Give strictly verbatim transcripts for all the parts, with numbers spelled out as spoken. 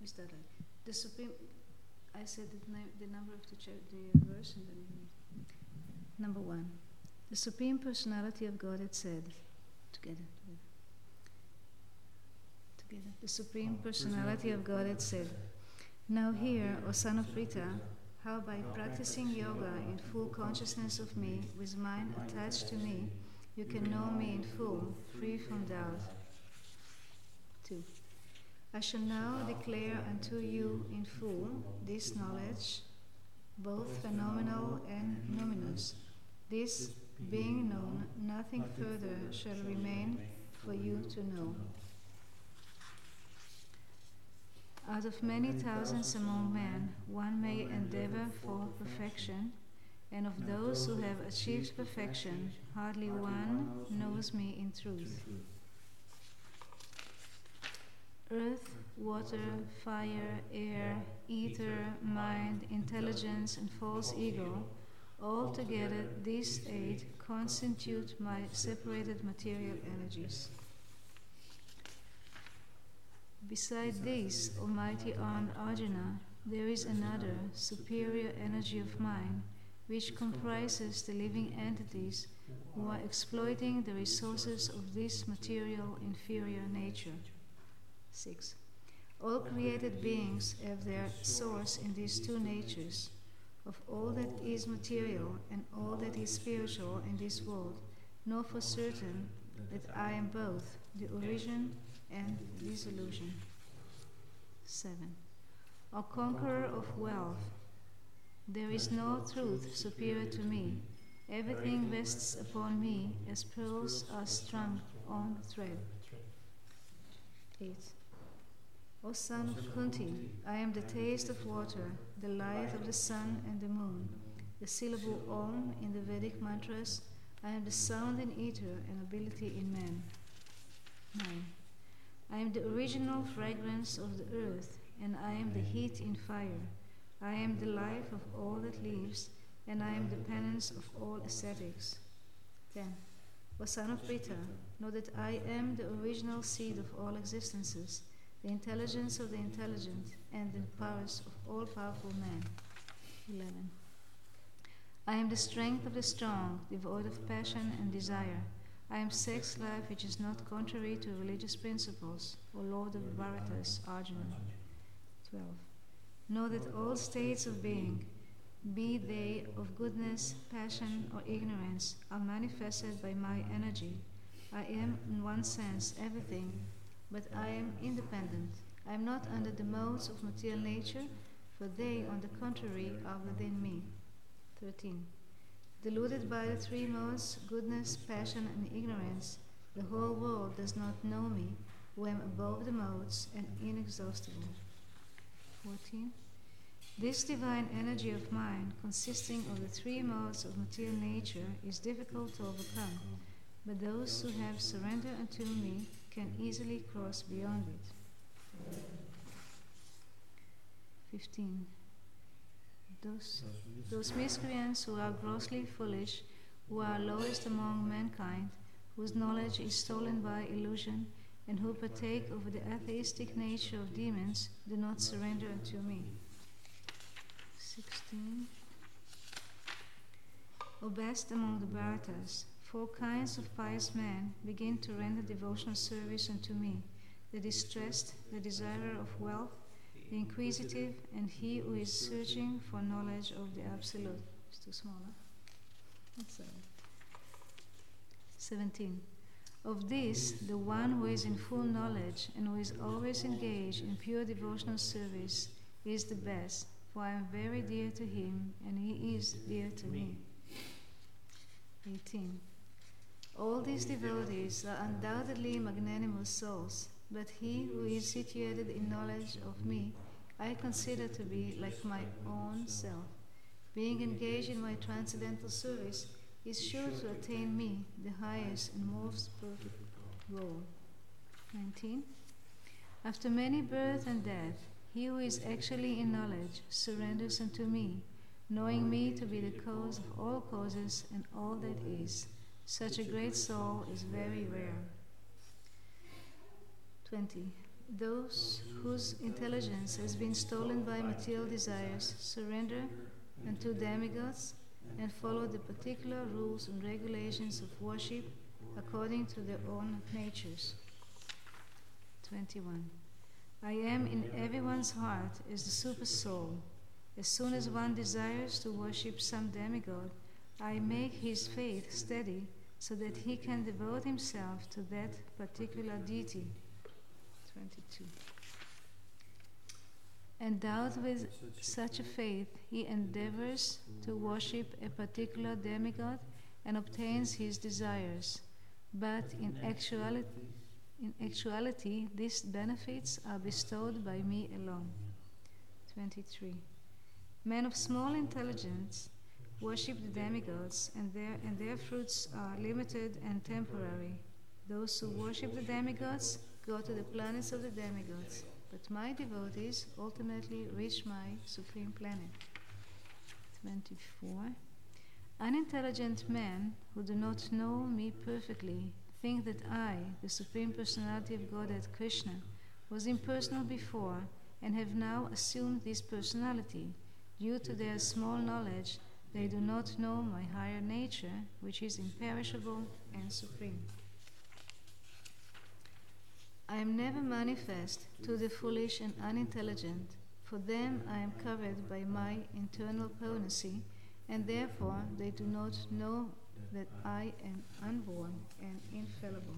we start like the supreme. I said the, na- the number of the, cha- the verse and then number one. The Supreme Personality of Godhead said, together, together, together. The Supreme Personality of Godhead said, "Now hear, O son of Rita, how by practicing yoga in full consciousness of me, with mind attached to me, you can know me in full, free from doubt." Two. I shall now declare unto you in full this knowledge, both phenomenal and numinous. This being known, nothing further shall remain for you to know. Out of many thousands among men, one may endeavor for perfection, and of those who have achieved perfection, hardly one knows me in truth. Earth, water, fire, air, ether, mind, intelligence, and false ego, altogether these eight constitute my separated material energies. Beside these, Almighty Armed Arjuna, there is another, superior energy of mine, which comprises the living entities who are exploiting the resources of this material inferior nature. Six. All created beings have their source in these two natures. Of all that is material and all that is spiritual in this world, know for certain that I am both the origin and the dissolution. Seven. O conqueror of wealth, there is no truth superior to me. Everything rests upon me as pearls are strung on thread. Eight. O son of Kunti, I am the taste of water, the light of the sun and the moon, the syllable Om in the Vedic mantras. I am the sound in ether and ability in man. Nine. I am the original fragrance of the earth, and I am the heat in fire. I am the life of all that lives, and I am the penance of all ascetics. Ten. O son of Rita, know that I am the original seed of all existences, the intelligence of the intelligent, and the powers of all powerful men. Eleven. I am the strength of the strong, devoid of passion and desire. I am sex life which is not contrary to religious principles, O Lord of Bharatas, Arjuna. Twelve. Know that all states of being, be they of goodness, passion, or ignorance, are manifested by my energy. I am, in one sense, everything, but I am independent. I am not under the modes of material nature, for they, on the contrary, are within me. Thirteen. Deluded by the three modes, goodness, passion, and ignorance, the whole world does not know me, who am above the modes and inexhaustible. Fourteen. This divine energy of mine, consisting of the three modes of material nature, is difficult to overcome, but those who have surrendered unto me can easily cross beyond it. Fifteen. Those, those miscreants who are grossly foolish, who are lowest among mankind, whose knowledge is stolen by illusion, and who partake of the atheistic nature of demons, do not surrender unto me. Sixteen. O best among the Bharatas, four kinds of pious men begin to render devotional service unto me: the distressed, the desirer of wealth, the inquisitive, and he who is searching for knowledge of the Absolute. It's too small, huh? That's all right. Seventeen. Of this, the one who is in full knowledge and who is always engaged in pure devotional service is the best, for I am very dear to him, and he is dear to me. Eighteen. All these devotees are undoubtedly magnanimous souls, but he who is situated in knowledge of me, I consider to be like my own self. Being engaged in my transcendental service, is sure to attain me, the highest and most perfect goal. Nineteen. After many birth and death, he who is actually in knowledge surrenders unto me, knowing me to be the cause of all causes and all that is. Such a great soul is very rare. Twenty. Those whose intelligence has been stolen by material desires surrender unto demigods and follow the particular rules and regulations of worship according to their own natures. twenty-one. I am in everyone's heart as the super soul. As soon as one desires to worship some demigod, I make his faith steady so that he can devote himself to that particular deity. twenty-two. Endowed with such a faith, he endeavors to worship a particular demigod and obtains his desires. But in actuality, in actuality, these benefits are bestowed by me alone. twenty-three. Men of small intelligence worship the demigods, and their, and their fruits are limited and temporary. Those who worship the demigods go to the planets of the demigods, but my devotees ultimately reach my supreme planet. twenty-four. Unintelligent men who do not know me perfectly think that I, the Supreme Personality of Godhead Krishna, was impersonal before and have now assumed this personality. Due to their small knowledge, they do not know my higher nature, which is imperishable and supreme. I am never manifest to the foolish and unintelligent. For them I am covered by my internal potency, and therefore they do not know that I am unborn and infallible.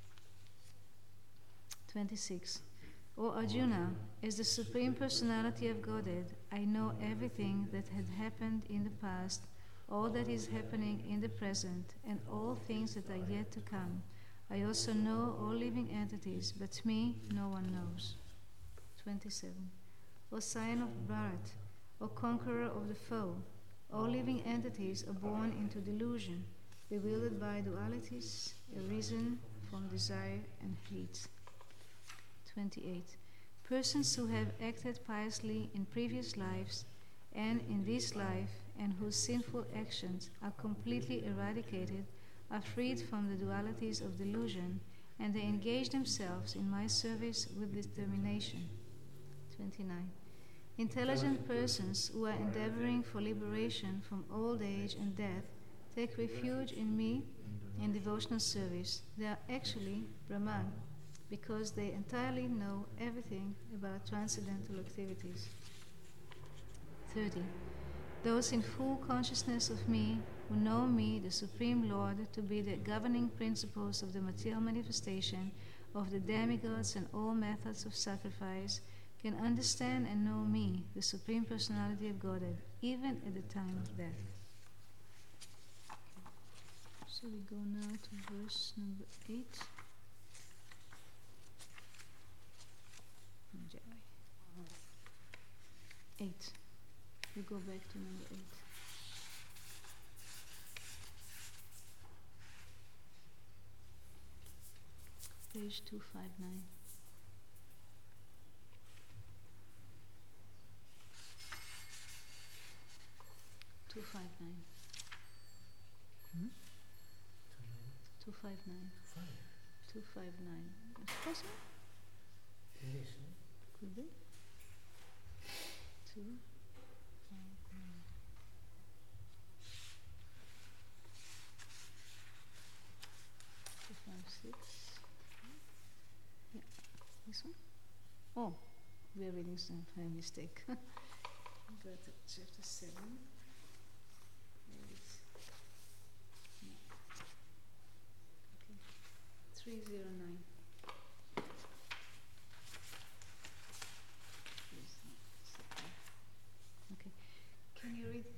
twenty-six. O Arjuna, as the Supreme Personality of Godhead, I know everything that had happened in the past, all that is happening in the present, and all things that are yet to come. I also know all living entities, but me no one knows. twenty-seven. O Scion of Bharat, O conqueror of the foe, all living entities are born into delusion, bewildered by dualities, arisen from desire and hate. twenty-eight. Persons who have acted piously in previous lives and in this life, and whose sinful actions are completely eradicated, are freed from the dualities of delusion, and they engage themselves in my service with determination. twenty-nine. Intelligent persons who are endeavoring for liberation from old age and death take refuge in me in devotional service. They are actually Brahman, because they entirely know everything about transcendental activities. thirty. Those in full consciousness of me, who know me, the Supreme Lord, to be the governing principles of the material manifestation of the demigods and all methods of sacrifice, can understand and know me, the Supreme Personality of Godhead, even at the time of death. So we go now to verse number eight. Eight. We go back to number eight. Page two fifty-nine. two fifty-nine. Hmm? two fifty-nine. Five. two fifty-nine. Is it possible? Yes. Could be. Two. Five, nine. Two, five, six. Yeah. This one? Oh, we are reading some by mistake. Go to chapter seven. There it is. No. Okay. Three zero nine. Can you read?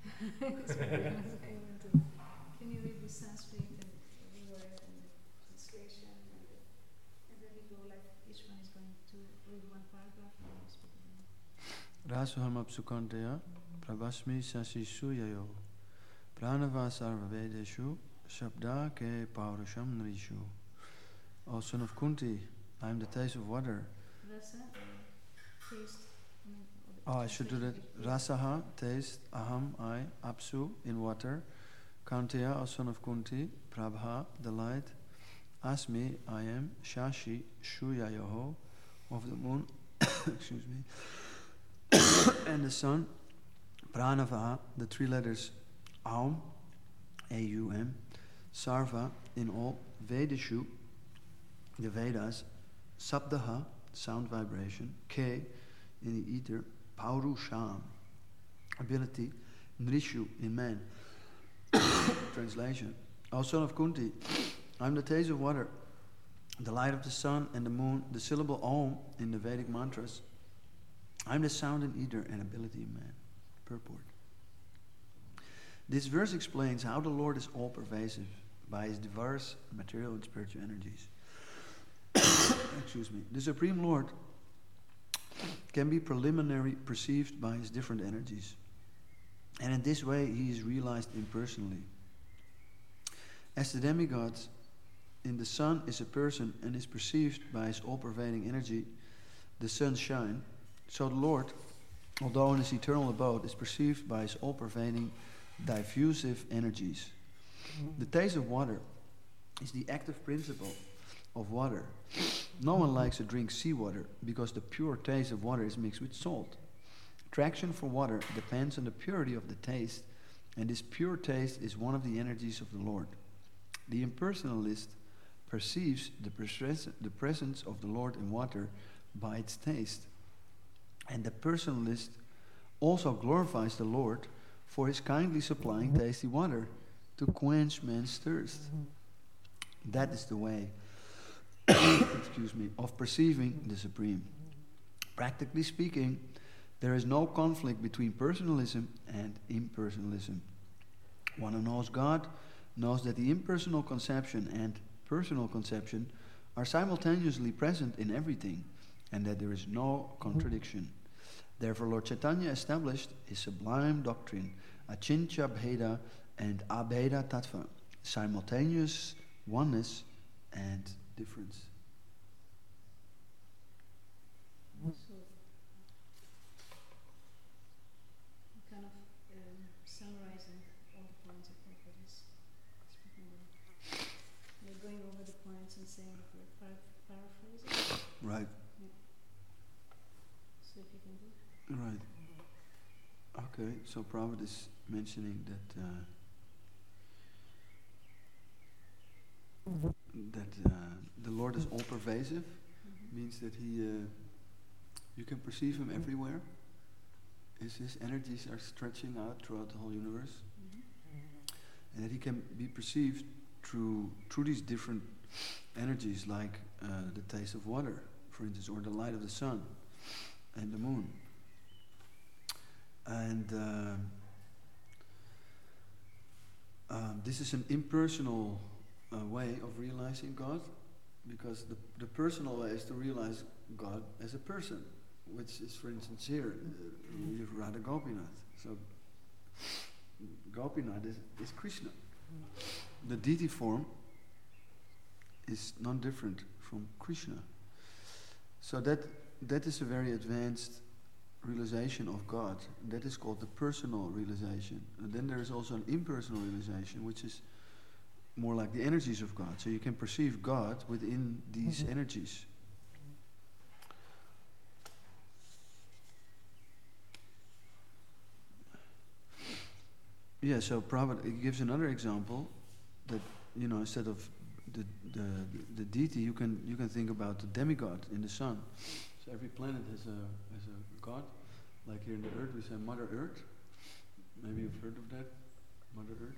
Can you read the Sanskrit and the word and the translation, and, the, and then we go like each one is going to read one paragraph and then speak again. Rasaham apsukantaya prabhasmi sasi suyayo pranava sarva vedeshu shabda ke paurusham nrishu. O son of Kunti, I am the taste of water. Rasa, uh, taste. Oh, I should do that. Rasaha, taste, aham, I, apsu, in water, Kanteya, O son of Kunti, Prabha, the light, Asmi, I am, Shashi, Shuyayoho, of the moon, excuse me, and the sun, Pranava, the three letters Aum, A U M, Sarva in all, Vedashu, the Vedas, Sabdaha, sound vibration, K in the ether, Paurusham, ability, Nrishu in man. Translation. O son of Kunti, I am the taste of water, the light of the sun and the moon, the syllable Om in the Vedic mantras. I am the sound in ether and ability in man. Purport. This verse explains how the Lord is all-pervasive by his diverse material and spiritual energies. Excuse me. The Supreme Lord can be preliminarily perceived by his different energies. And in this way, he is realized impersonally. As the demigod in the sun is a person and is perceived by his all-pervading energy, the sun's shine, so the Lord, although in his eternal abode, is perceived by his all-pervading, diffusive energies. The taste of water is the active principle of water. No one likes to drink seawater because the pure taste of water is mixed with salt. Attraction for water depends on the purity of the taste, and this pure taste is one of the energies of the Lord. The impersonalist perceives the, pres- the presence of the Lord in water by its taste, and the personalist also glorifies the Lord for his kindly supplying tasty water to quench man's thirst. That is the way, excuse me, of perceiving the Supreme. Practically speaking, there is no conflict between personalism and impersonalism. One who knows God knows that the impersonal conception and personal conception are simultaneously present in everything, and that there is no contradiction. Therefore, Lord Chaitanya established his sublime doctrine, Achintya Bheda and Abheda Tattva, simultaneous oneness and difference. So, kind of um, summarizing all the points I think that is speaking about. You're going over the points and saying that we're par- paraphrasing. Right. Yeah. So if you can do. Right. Okay, so Prabhupada is mentioning that uh, that uh, the Lord is all-pervasive, mm-hmm. means that he, uh, you can perceive him everywhere. His, his energies are stretching out throughout the whole universe, mm-hmm. and that he can be perceived through through these different energies, like uh, the taste of water, for instance, or the light of the sun and the moon. And uh, um, this is an impersonal uh, way of realizing God, because the, the personal way is to realize God as a person, which is, for instance, here, uh, we have Radha Gopinath. So Gopinath is, is Krishna. The deity form is non different from Krishna. So that that is a very advanced realization of God. That is called the personal realization. And then there is also an impersonal realization, which is more like the energies of God. So you can perceive God within these mm-hmm. energies. Yeah, so Prabhupada gives another example that, you know, instead of the, the the deity, you can you can think about the demigod in the sun. So every planet has a has a god. Like here in the Earth, we say Mother Earth. Maybe you've heard of that, Mother Earth.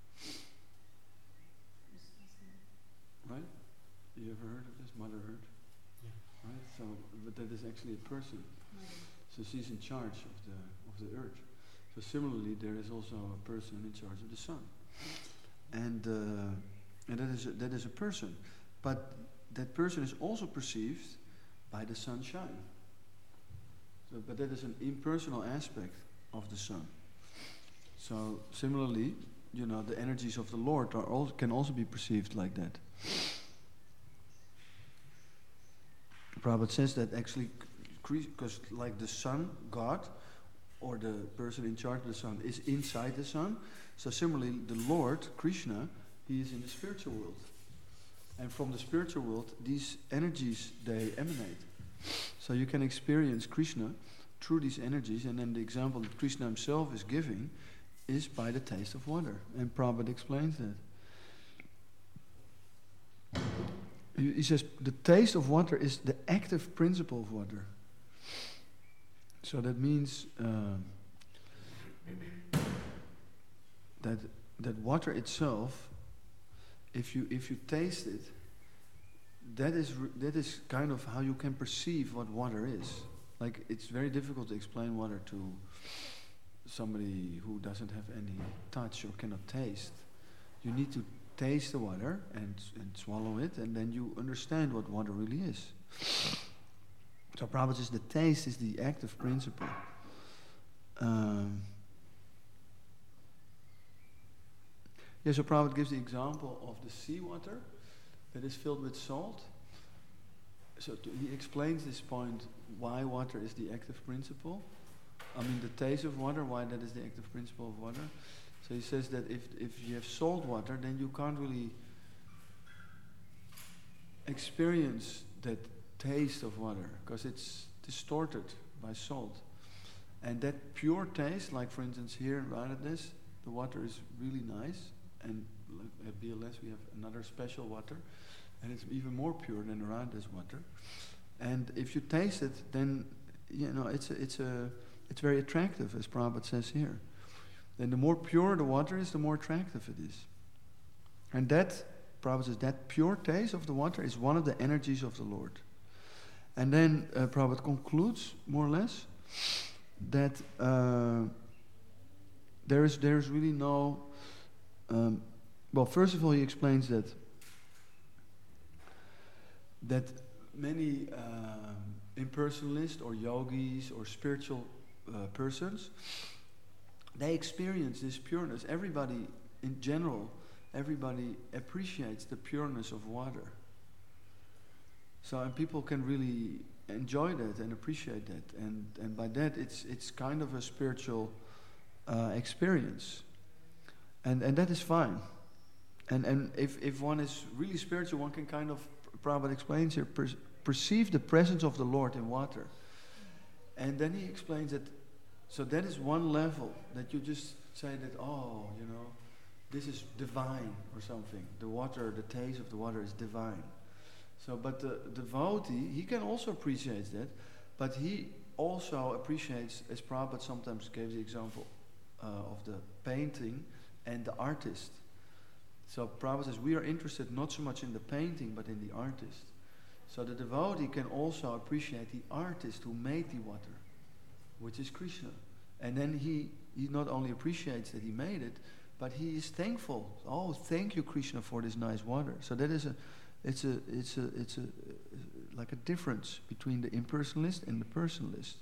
Right? You ever heard of this, Mother Earth? Yeah. Right. So, but that is actually a person. So she's in charge of the of the Earth. So similarly, there is also a person in charge of the sun, and uh, and that is a, that is a person, but that person is also perceived by the sunshine. So, but that is an impersonal aspect of the sun. So similarly, you know, the energies of the Lord are all, can also be perceived like that. Prabhupada says that actually, because like the sun, God, or the person in charge of the sun is inside the sun. So similarly, the Lord, Krishna, he is in the spiritual world. And from the spiritual world, these energies, they emanate. So you can experience Krishna through these energies, and then the example that Krishna himself is giving is by the taste of water. And Prabhupada explains that. He, he says the taste of water is the active principle of water. So that means um, that that water itself, if you if you taste it, that is re- that is kind of how you can perceive what water is. Like, it's very difficult to explain water to somebody who doesn't have any touch or cannot taste. You need to taste the water and and swallow it, and then you understand what water really is. So Prabhupada says the taste is the active principle. Um, yeah, so Prabhupada gives the example of the seawater that is filled with salt. So to, he explains this point, why water is the active principle. I mean, the taste of water, why that is the active principle of water. So he says that if if you have salt water, then you can't really experience that taste of water, because it's distorted by salt. And that pure taste, like for instance here in Radhadesh, the water is really nice, and at B L S we have another special water, and it's even more pure than the Radhadesh water. And if you taste it, then you know it's a, it's a it's very attractive, as Prabhupada says here. Then the more pure the water is, the more attractive it is. And that, Prabhupada says, that pure taste of the water is one of the energies of the Lord. And then uh, Prabhupada concludes, more or less, that uh, there is there is really no... Um, well, first of all, he explains that that many uh, impersonalists or yogis or spiritual uh, persons, they experience this pureness. Everybody, in general, everybody appreciates the pureness of water. So, and people can really enjoy that and appreciate that, and and by that it's it's kind of a spiritual uh, experience, and and that is fine. And and if if one is really spiritual, one can kind of, Prabhupada explains here, per, perceive the presence of the Lord in water, and then he explains that. So that is one level that you just say that, oh, you know, this is divine or something. The water, the taste of the water is divine. So, but the devotee, he can also appreciate that, but he also appreciates, as Prabhupada sometimes gave the example uh, of the painting and the artist. So Prabhupada says, we are interested not so much in the painting, but in the artist. So the devotee can also appreciate the artist who made the water, which is Krishna. And then he, he not only appreciates that he made it, but he is thankful. Oh, thank you, Krishna, for this nice water. So that is a It's a, it's a, it's a, like a difference between the impersonalist and the personalist.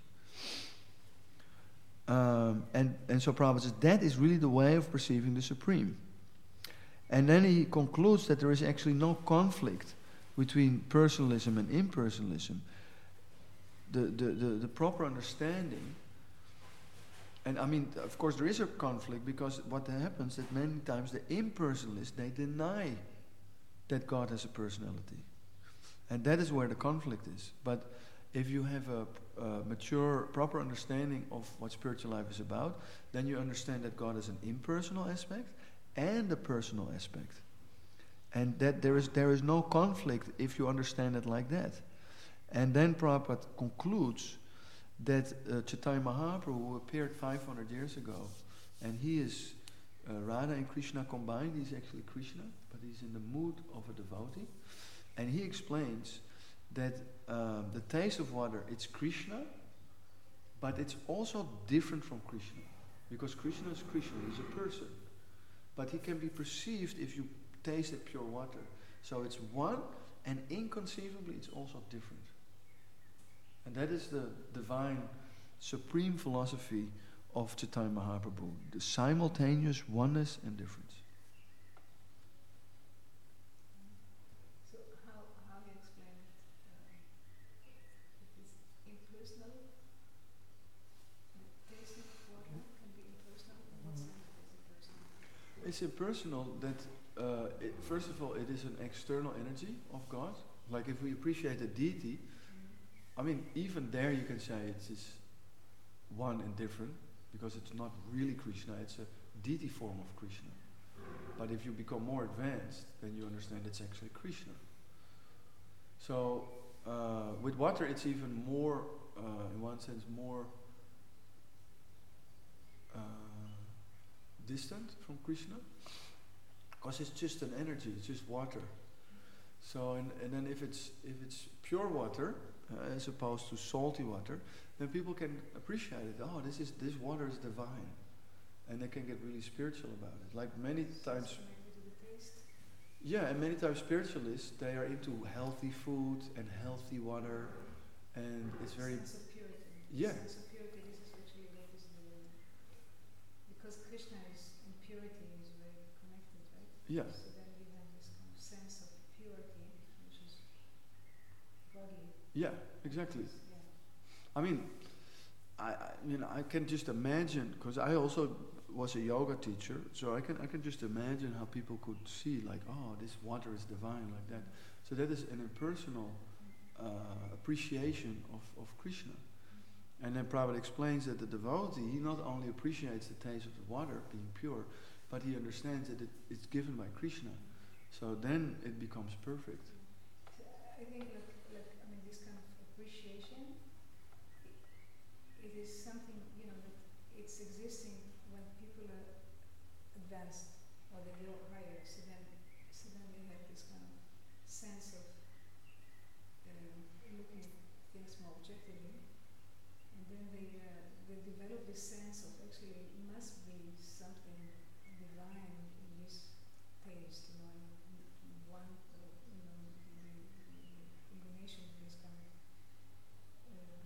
Um, and, and so Prabhupada says that is really the way of perceiving the Supreme. And then he concludes that there is actually no conflict between personalism and impersonalism. The, the, the, the proper understanding, and I mean, of course there is a conflict, because what happens that many times the impersonalists, they deny that God has a personality. And that is where the conflict is. But if you have a, a mature, proper understanding of what spiritual life is about, then you understand that God has an impersonal aspect and a personal aspect. And that there is there is no conflict if you understand it like that. And then Prabhupada concludes that uh, Chaitanya Mahaprabhu, who appeared five hundred years ago, and he is uh, Radha and Krishna combined, he's actually Krishna, but he's in the mood of a devotee. And he explains that uh, the taste of water, it's Krishna, but it's also different from Krishna. Because Krishna is Krishna, he's a person. But he can be perceived if you taste that pure water. So it's one, and inconceivably it's also different. And that is the divine, supreme philosophy of Chaitanya Mahaprabhu, the simultaneous oneness and difference. So how, how do you explain it? Uh, it is impersonal? The taste of water can be impersonal? In what sense it is impersonal? It's impersonal that, uh, it, first of all, it is an external energy of God. Like if we appreciate a deity, I mean, even there you can say it's, it's one and different, because it's not really Krishna, it's a deity form of Krishna. But if you become more advanced, then you understand it's actually Krishna. So, uh, with water it's even more, uh, in one sense, more uh, distant from Krishna, because it's just an energy, it's just water. So, and, and then if it's if it's pure water, uh, as opposed to salty water, then people can appreciate it. Oh, this is this water is divine, and they can get really spiritual about it. Like many times, yeah, and many times spiritualists, they are into healthy food and healthy water, and it's very sense of purity. Yeah. Sense of purity. This is actually what is the, because Krishna is in purity is very connected, right? Yeah. So then we have this kind of sense of purity, which is godly. Yeah, exactly. Yeah. I mean, I, I you know I can just imagine, because I also was a yoga teacher, so I can I can just imagine how people could see, like, oh, this water is divine, like that. So that is an impersonal uh, appreciation of, of Krishna. And then Prabhupada explains that the devotee, he not only appreciates the taste of the water being pure, but he understands that it, it's given by Krishna. So then it becomes perfect. So I think, like, like I mean, this kind of appreciation, it, it is something, you know, that it's existing when people are advanced or they go higher. So then, so then they have this kind of sense of um, looking at things more objectively, and then they uh, they develop this sense of actually it must be something divine in this taste, you know, in, in one, uh, you know, the, the combination of this kind of uh,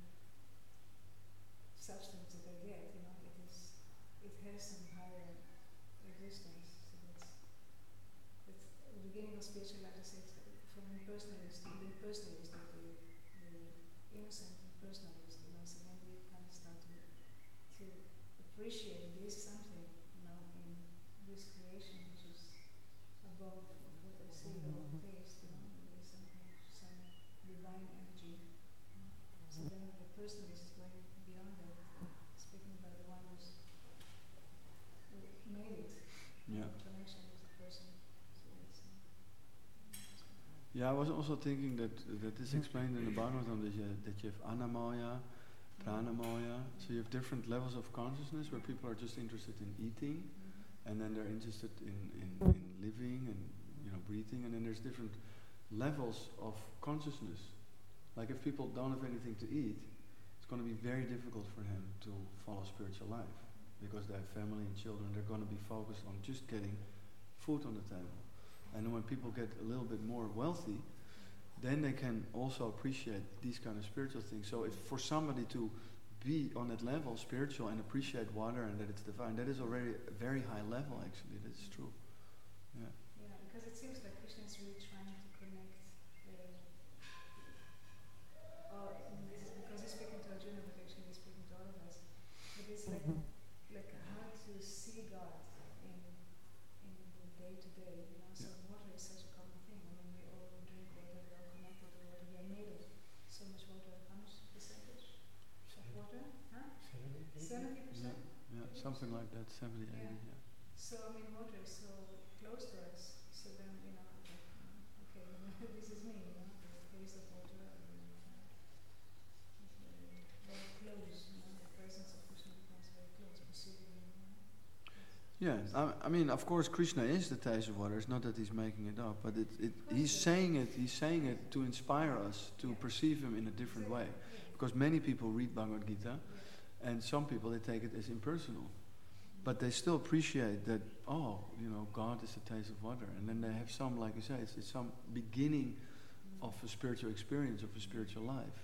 substance that I get, you know, it is, it has some higher existence. So that's, that's the beginning of spiritual life. I said from impersonalist, the impersonalist, the, the innocent impersonalist, you know. So then we kind of start to to appreciate there is something, you know, in this creation which is above of what I see or taste, you know. There is something, some divine energy. So then the personalist is going beyond that, speaking about the one who's who made it, Yeah. connection with the person. So that's, uh, Yeah, I was also thinking that that is explained in the Bhagavatam, that you, that you have Annamaya, Pranamaya. So you have different levels of consciousness where people are just interested in eating, mm-hmm. and then they're interested in, in, in living and, you know, breathing, and then there's different levels of consciousness. Like if people don't have anything to eat, it's going to be very difficult for him to follow spiritual life, because they have family and children. They're going to be focused on just getting food on the table. And then when people get a little bit more wealthy, then they can also appreciate these kind of spiritual things. So if for somebody to be on that level, spiritual, and appreciate water and that it's divine, that is already a very high level, actually. That is true. Yeah. Yeah, because it seems like Krishna is really trying to connect. Uh, oh, and this is because he's speaking to Arjuna, but actually he's speaking to all of us. But it's like like how to see God in in the day to day. You know, so Yeah. water is such a common thing. I mean, we all drink water, we all connected to water. We are made of so much water. How much percentage of water? Huh? Seventy percent. Yeah, something like that, seventy, Yeah. eighty, yeah. So I mean, water is so close to us. So then, you know, okay, okay this is me. You know, the taste of water. And, uh, it's very, very close. You know, the presence of Krishna becomes very close, perceiving. You know. Yeah, I, I mean, of course, Krishna is the taste of water. It's not that he's making it up, but it, it, he's saying it. He's saying it to inspire us to Yeah. perceive him in a different way. Yeah. Because many people read Bhagavad Gita, and some people they take it as impersonal, but they still appreciate that. Oh, you know, God is the taste of water, and then they have some, like you say, it's, it's some beginning of a spiritual experience, of a spiritual life.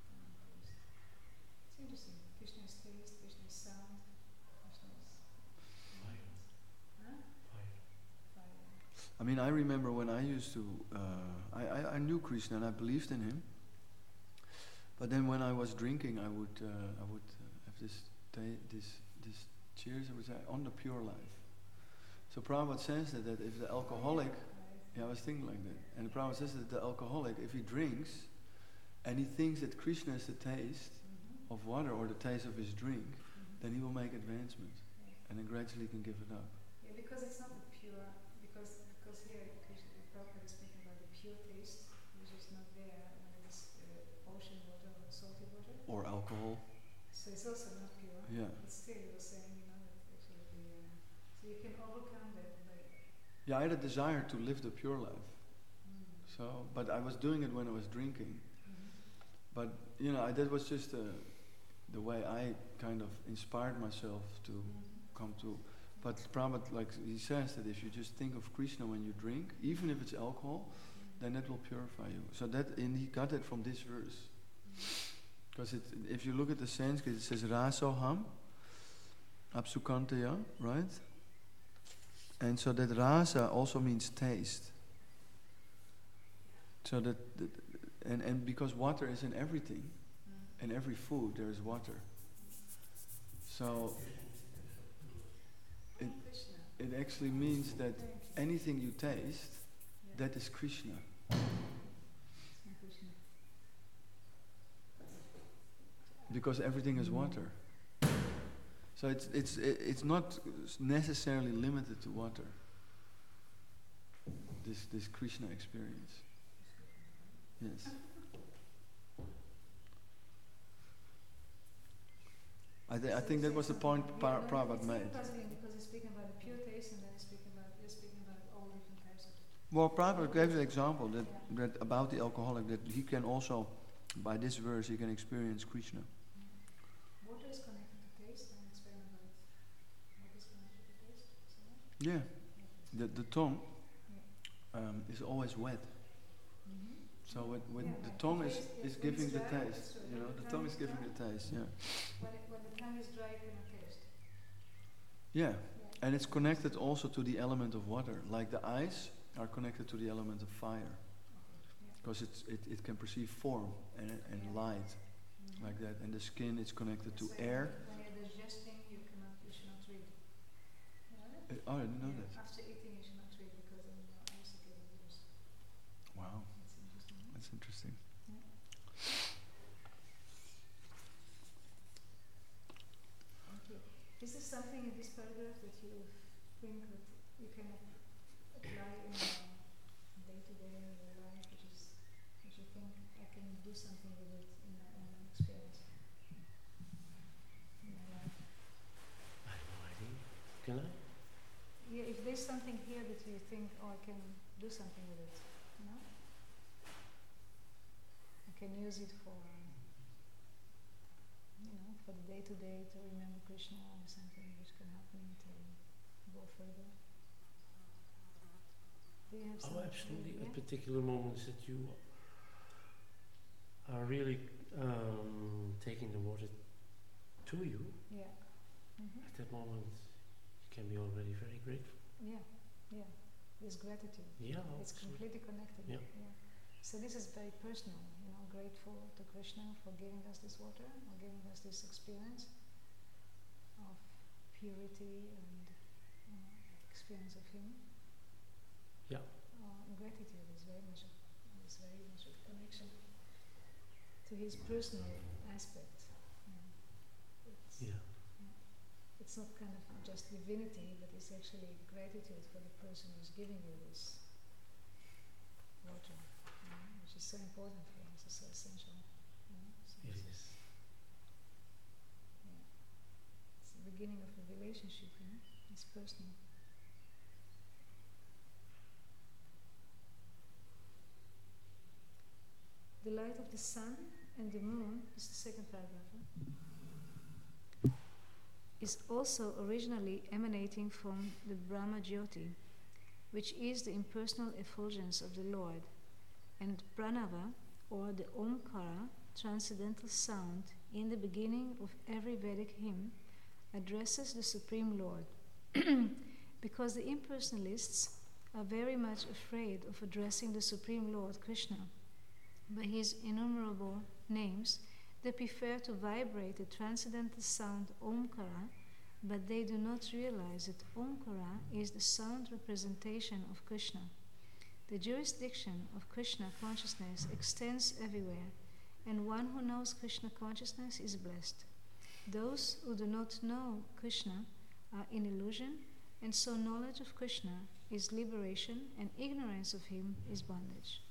It's interesting. Krishna is taste, Krishna is sound, Krishna is huh? Fire. I mean, I remember when I used to, uh, I, I, I knew Krishna and I believed in him. But then when I was drinking, I would uh, I would uh, have this ta- this this cheers. I would say on the pure life. So Prabhupada says that, that if the alcoholic, yeah, I was thinking like that, and Prabhupada says that the alcoholic, if he drinks, and he thinks that Krishna is the taste Mm-hmm. of water or the taste of his drink, Mm-hmm. then he will make advancement, Yeah. and then gradually can give it up. Yeah, because it's not the pure, because because here Krishna, Prabhupada is speaking about the pure taste, which is not there when it is uh, ocean water or salty water. Or alcohol. So it's also not pure. Yeah. But still, you're saying, you know, that actually, uh, so you can overcome that by. Yeah, I had a desire to live the pure life. Mm. So, but I was doing it when I was drinking. Mm-hmm. But you know, I, that was just uh, the way I kind of inspired myself to Mm-hmm. come to. But Prabhupada, like he says, that if you just think of Krishna when you drink, even if it's alcohol, then that will purify you. So that, and he got it from this verse. Because if you look at the Sanskrit, it says rasoham, apsukantaya, right? And so that rasa also means taste. So that, that and, and because water is in everything, in every food there is water. So it, it actually means that anything you taste, that is Krishna. Because everything is water. So it's it's it's not necessarily limited to water. This this Krishna experience. Yes. I, th- I think that was the point Par- Prabhupada made. Because he's speaking about the pure taste, and then he's speaking about he's speaking about all different types of. Well, Prabhupada gave the example that, that about the alcoholic, that he can also, by this verse, he can experience Krishna. Water is connected to taste, and it's very about what is connected to taste. So Yeah, the the tongue um, is always wet. mm-hmm. So when, when Yeah, the right. tongue The is, taste, is yeah, when giving it's the dry, taste, it's true. you know, When the the tongue tongue is is giving dry. the taste, yeah. when, it, when the tongue is dry, you cannot taste. Yeah, Yeah. and it's connected also to the element of water, like the eyes are connected to the element of fire, Okay. because it's, it, it can perceive form and, and Yeah. light, Mm-hmm. like that, and the skin is connected to So air. When you're digesting, you cannot, you should not read. You know that? Uh, oh, I didn't know Yeah. that. After eating, you should not read because then your eyes are getting worse. Wow, That's interesting. that's interesting. Okay. Is there something in this paragraph that you think that you can apply in your day-to-day in your life, which is, which you think I can do something with it in my own experience in my life? I have no idea. Can I? Yeah, if there's something here that you think, oh, I can do something with it, you know? I can use it for, you know, for the day-to-day to remember Krishna or something which can help me to go further. Do you have Oh, something? absolutely. Yeah? At particular moments that you are really um, taking the water to you, Yeah. Mm-hmm. at that moment you can be already very grateful. Yeah, yeah. There's gratitude. Yeah, It's absolutely. completely connected. Yeah. So this is very personal, you know, grateful to Krishna for giving us this water, or giving us this experience of purity and you know, experience of Him. Yeah. Uh, gratitude is very much, is very much a connection to His personal aspect. You know. It's, Yeah. it's not kind of just divinity, but it's actually gratitude for the person who's giving you this water, you know, which is so important for us, it's so essential. You know? So It this is. Yeah. It's the beginning of a relationship, you know? It's personal. The light of the sun and the moon, this is the second paragraph, huh? is also originally emanating from the Brahma Jyoti, which is the impersonal effulgence of the Lord, and Pranava, or the Omkara, transcendental sound, in the beginning of every Vedic hymn, addresses the Supreme Lord. Because the impersonalists are very much afraid of addressing the Supreme Lord Krishna by his innumerable names, they prefer to vibrate the transcendental sound Omkara, but they do not realize that Omkara is the sound representation of Krishna. The jurisdiction of Krishna consciousness extends everywhere, and one who knows Krishna consciousness is blessed. Those who do not know Krishna are in illusion, and so knowledge of Krishna is liberation, and ignorance of him is bondage.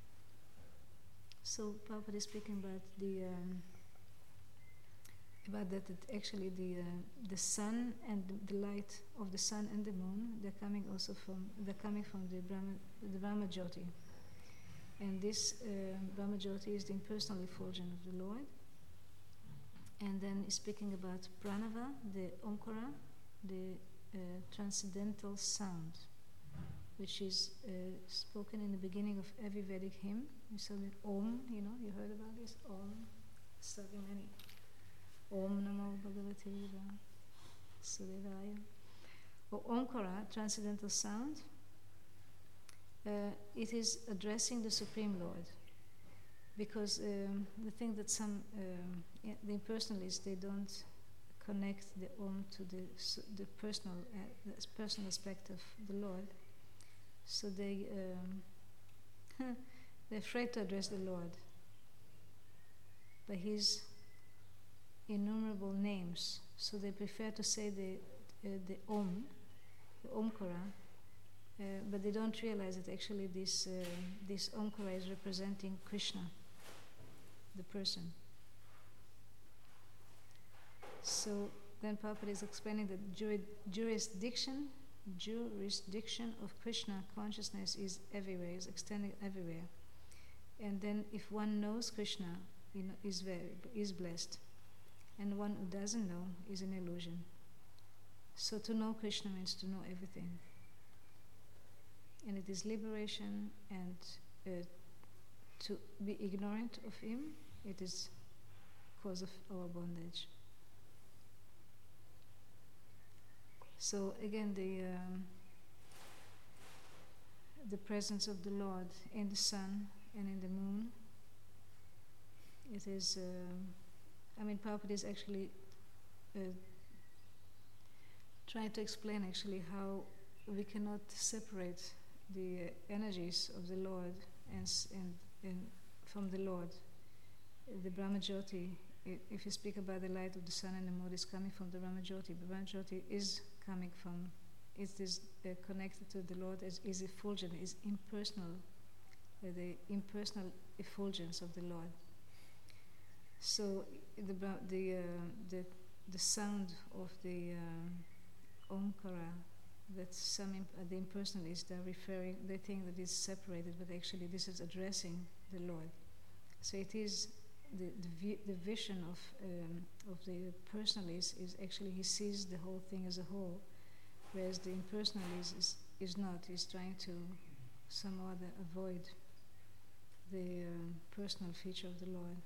So Prabhupada is speaking about the um, about that, that actually the uh, the sun and the, the light of the sun and the moon, they're coming also from they're coming from the Brahma the Brahma Jyoti, and this uh, Brahma Jyoti is the impersonal effulgence of the Lord. And then he's speaking about Pranava, the Omkara, the uh, transcendental sound, which is uh, spoken in the beginning of every Vedic hymn. You saw the Om, you know, you heard about this? Om, so many. Om Namo Bhagavate Vasudevaya. Or Omkara, transcendental sound, uh, it is addressing the Supreme Lord. Because um, the thing that some, um, yeah, the impersonalists, they don't connect the Om to the the personal uh, the personal aspect of the Lord. So they um, they're afraid to address the Lord by His innumerable names. So they prefer to say the uh, the Om, the Omkara, uh, but they don't realize that actually this uh, this Omkara is representing Krishna, the person. So then Prabhupada is explaining that juri- jurisdiction, jurisdiction of Krishna consciousness is everywhere, is extending everywhere. And then if one knows Krishna, you know, is very is blessed, and one who doesn't know is an illusion. So to know Krishna means to know everything, and it is liberation. And uh, to be ignorant of Him, it is cause of our bondage. So again, the um, the presence of the Lord in the sun and in the moon. It is. Uh, I mean, Prabhupada is actually uh, trying to explain actually how we cannot separate the uh, energies of the Lord and, and and from the Lord. The Brahma Jyoti, if you speak about the light of the sun and the moon, is coming from the Brahma Jyoti. The Brahma Jyoti is coming from, it is uh, connected to the Lord as is effulgent, is impersonal, uh, the impersonal effulgence of the Lord. So the the uh, the the sound of the uh, Omkara, that some imp- uh, the impersonalists are referring, they think that it's separated, but actually this is addressing the Lord. So it is the the, vi- the vision of um, of the personalist is actually he sees the whole thing as a whole, whereas the impersonalist is is not. He's trying to somehow avoid the um, personal feature of the Lord.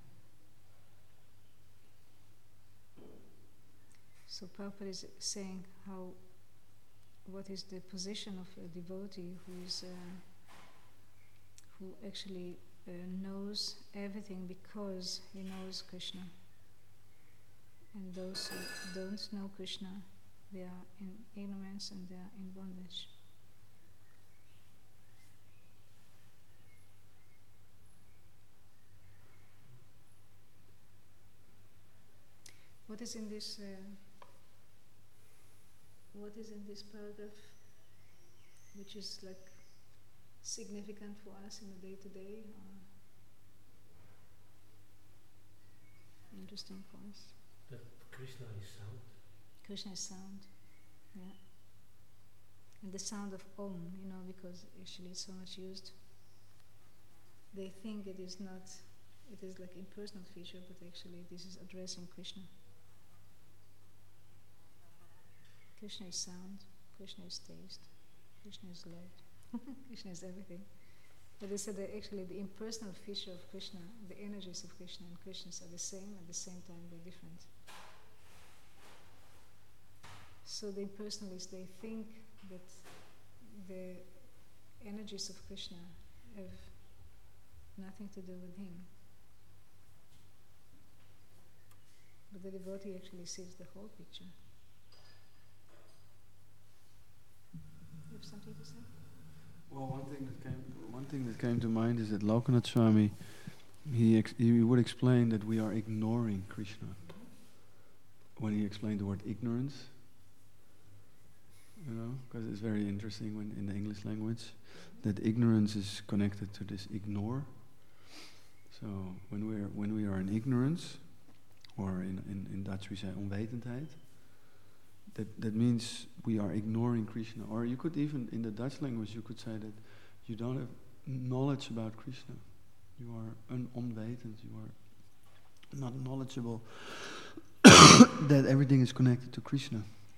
So Prabhupada is saying how, what is the position of a devotee who is, uh, who actually uh, knows everything because he knows Krishna. And those who don't know Krishna, they are in ignorance and they are in bondage. What is in this? Uh, What is in this paragraph, which is like significant for us in the day-to-day? Or interesting for us. That Krishna is sound. Krishna is sound, yeah. And the sound of Om, you know, because actually it's so much used. They think it is not, it is like impersonal feature, but actually this is addressing Krishna. Krishna is sound, Krishna is taste, Krishna is light, Krishna is everything. But they said that actually the impersonal feature of Krishna, the energies of Krishna and Krishnas are the same, at the same time they're different. So the impersonalists, they think that the energies of Krishna have nothing to do with him. But the devotee actually sees the whole picture. You have something to say? Well, one thing that came one thing that came to mind is that Lokanath Swami he ex- he would explain that we are ignoring Krishna. When he explained the word ignorance, you know, because it's very interesting when in the English language, that ignorance is connected to this ignore. So when we are when we are in ignorance, or in, in, in Dutch we say onwetendheid, that that means we are ignoring Krishna. Or you could even in the Dutch language you could say that you don't have knowledge about Krishna. You are un- onwetend. You are not knowledgeable that everything is connected to Krishna.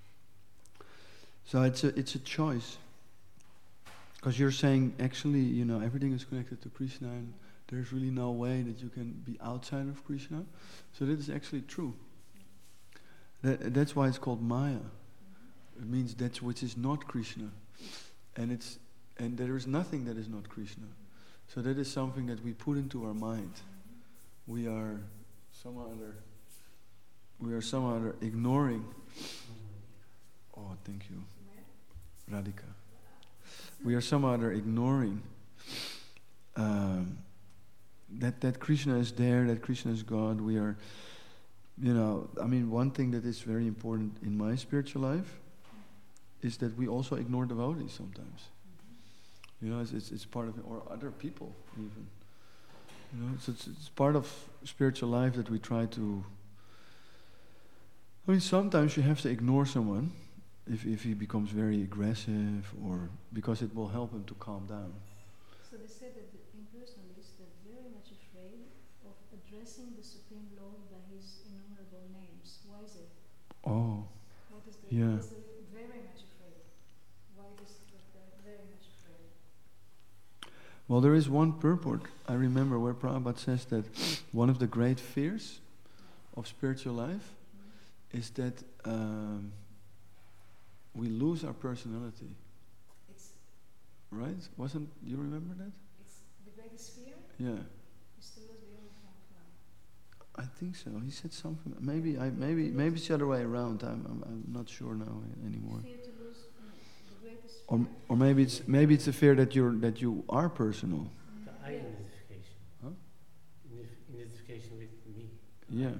So it's a it's a choice. Because you're saying actually, you know, everything is connected to Krishna and there's really no way that you can be outside of Krishna. So that is actually true. That, that's why it's called Maya. It means that which is not Krishna. And it's and there is nothing that is not Krishna. So that is something that we put into our mind. We are somehow other we are somehow other ignoring. Oh, thank you. Radhika. We are somehow other ignoring um, that that Krishna is there, that Krishna is God. We are, you know, I mean, one thing that is very important in my spiritual life is that we also ignore devotees sometimes. You know, it's it's, it's part of it, or other people even. You know, so it's, it's part of spiritual life that we try to. I mean, sometimes you have to ignore someone if if he becomes very aggressive, or because it will help him to calm down. So they said that the impersonalists are very much afraid of addressing the Supreme Lord by his innumerable names. Why is it? Oh. What is the, Yeah. what is the very much afraid? Why is that they're very much afraid? Well, there is one purport, I remember, where Prabhupada says that one of the great fears of spiritual life mm-hmm. is that um, we lose our personality. It's right? Wasn't, you remember that? It's the greatest fear? Yeah. You still lose the old one. I think so. He said something. Maybe I maybe maybe it's the other way around. I'm I'm, I'm not sure now anymore. Fear to lose no, the greatest fear. Or or maybe it's maybe it's a fear that you're that you are personal. The I identification. Huh? Identif- identification with me. Yeah.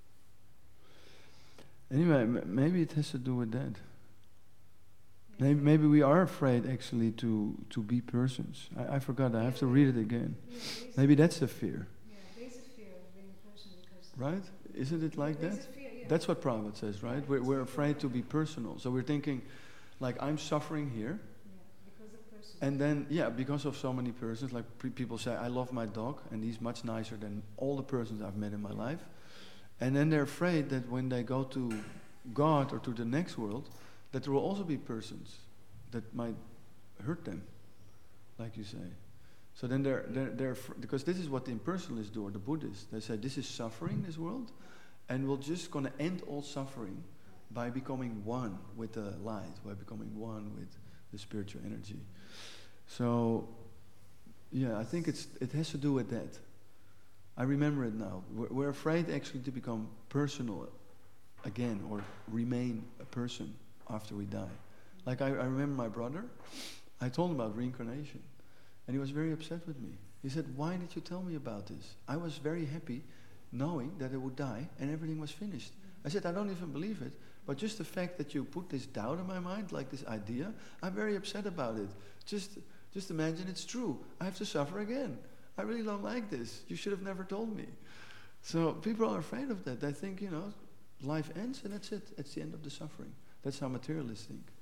Anyway, m- maybe it has to do with that. Maybe, maybe we are afraid actually to, to be persons. I, I forgot, I have to read it again. Yeah, Maybe that's the fear. Yeah, there's a fear of being a person because... Right? Isn't it like there's that? a fear, yeah. That's what Prabhupada says, right? We're, we're afraid to be personal. So we're thinking, like, I'm suffering here. Yeah, because of person. And then, yeah, because of so many persons, like pre- people say, I love my dog, and he's much nicer than all the persons I've met in my life. And then they're afraid that when they go to God or to the next world, that there will also be persons that might hurt them, like you say. So then they're, they're, they're fr- because this is what the impersonalists do, or the Buddhists. They say, this is suffering, this world, and we're just going to end all suffering by becoming one with the light, by becoming one with the spiritual energy. So, yeah, I think it's it has to do with that. I remember it now. We're, we're afraid actually to become personal again, or remain a person after we die. Like I, I remember my brother, I told him about reincarnation, and he was very upset with me. He said, why did you tell me about this? I was very happy knowing that I would die and everything was finished. I said, I don't even believe it, but just the fact that you put this doubt in my mind, like this idea, I'm very upset about it. Just, just imagine it's true. I have to suffer again. I really don't like this. You should have never told me. So people are afraid of that. They think, you know, life ends and that's it. It's the end of the suffering. That's how materialists think.